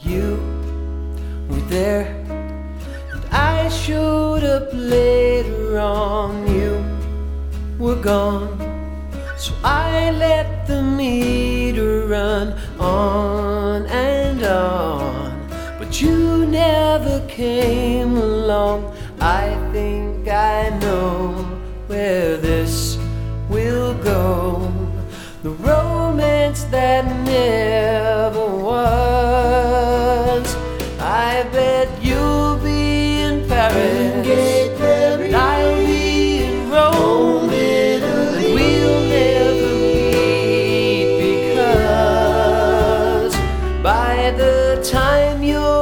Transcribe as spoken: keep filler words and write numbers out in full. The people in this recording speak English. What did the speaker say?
you were there, and I showed up later on. You were gone, so I let the meter run on and on. But you never came along. I think I know where this will go. The romance that never was. I bet you'll be in Paris, and I'll be in Rome. We'll never meet, because by the time you're